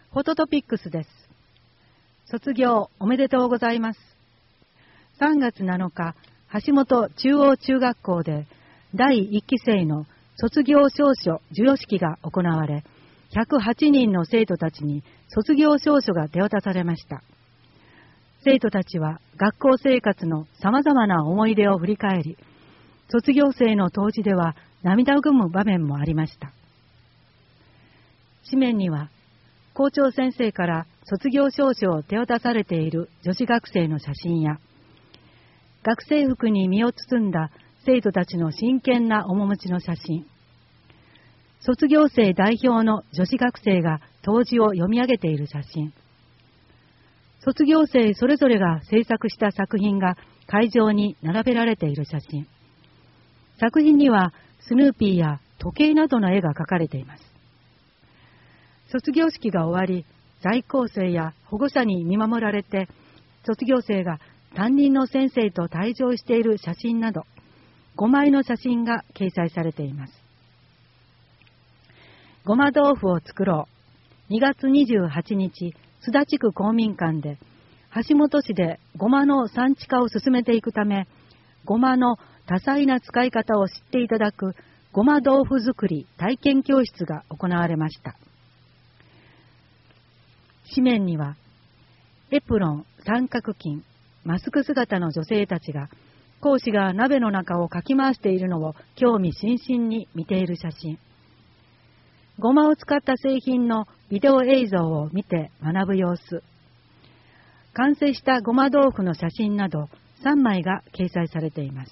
フォトトピックスです。卒業おめでとうございます。3月7日、橋本中央中学校で第1期生の卒業証書授与式が行われ、108人の生徒たちに卒業証書が手渡されました。生徒たちは学校生活のさまざまな思い出を振り返り、卒業生の当時では涙ぐむ場面もありました。紙面には、校長先生から卒業証書を手渡されている女子学生の写真や、学生服に身を包んだ生徒たちの真剣な面持ちの写真、卒業生代表の女子学生が答辞を読み上げている写真、卒業生それぞれが制作した作品が会場に並べられている写真、作品にはスヌーピーや時計などの絵が描かれています。卒業式が終わり、在校生や保護者に見守られて、卒業生が担任の先生と退場している写真など、5枚の写真が掲載されています。ごま豆腐を作ろう。2月28日、須田地区公民館で、橋本市でごまの産地化を進めていくため、ごまの多彩な使い方を知っていただくごま豆腐作り体験教室が行われました。紙面には、エプロン、三角巾、マスク姿の女性たちが、講師が鍋の中をかき回しているのを興味津々に見ている写真、ごまを使った製品のビデオ映像を見て学ぶ様子、完成したごま豆腐の写真など3枚が掲載されています。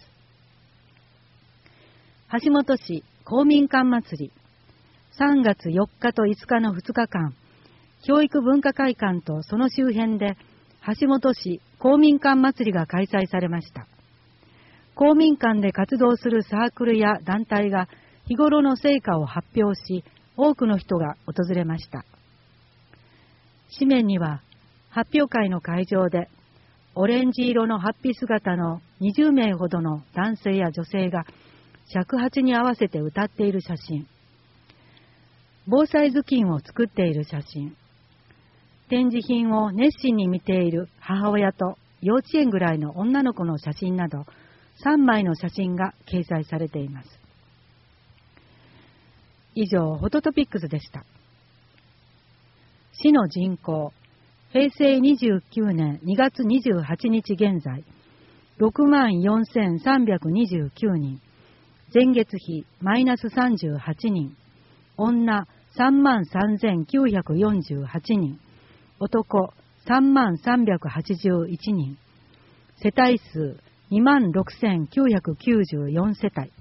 橋本市公民館祭り、3月4日と5日の2日間、教育文化会館とその周辺で橋本市公民館祭りが開催されました。公民館で活動するサークルや団体が日頃の成果を発表し、多くの人が訪れました。紙面には、発表会の会場でオレンジ色の法被姿の20名ほどの男性や女性が尺八に合わせて歌っている写真、防災頭巾を作っている写真、展示品を熱心に見ている母親と幼稚園ぐらいの女の子の写真など3枚の写真が掲載されています。以上、フォトトピックスでした。市の人口、平成29年2月28日現在、64,329人、前月比マイナス38人、女33,948人、男33,381人、世帯数26,994世帯、